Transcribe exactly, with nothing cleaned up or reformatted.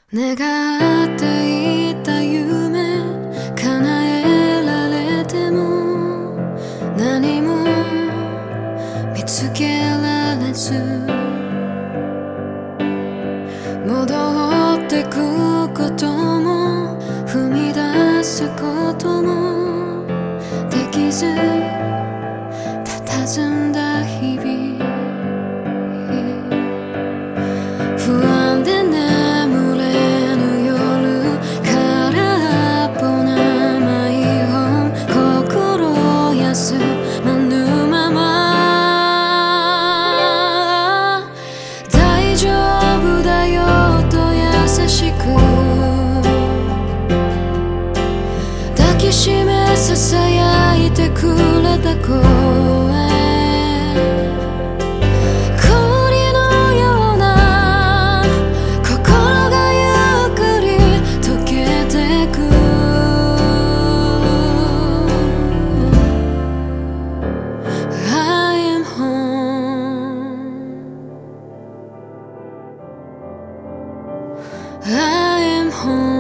願っていた夢叶えられても何も見つけられず戻ってくことも踏み出すこともできず佇んだ日々不安で眠れぬ夜空っぽなマイホーム心休まぬまま大丈夫だよと優しく抱きしめささやいてくれた声I am home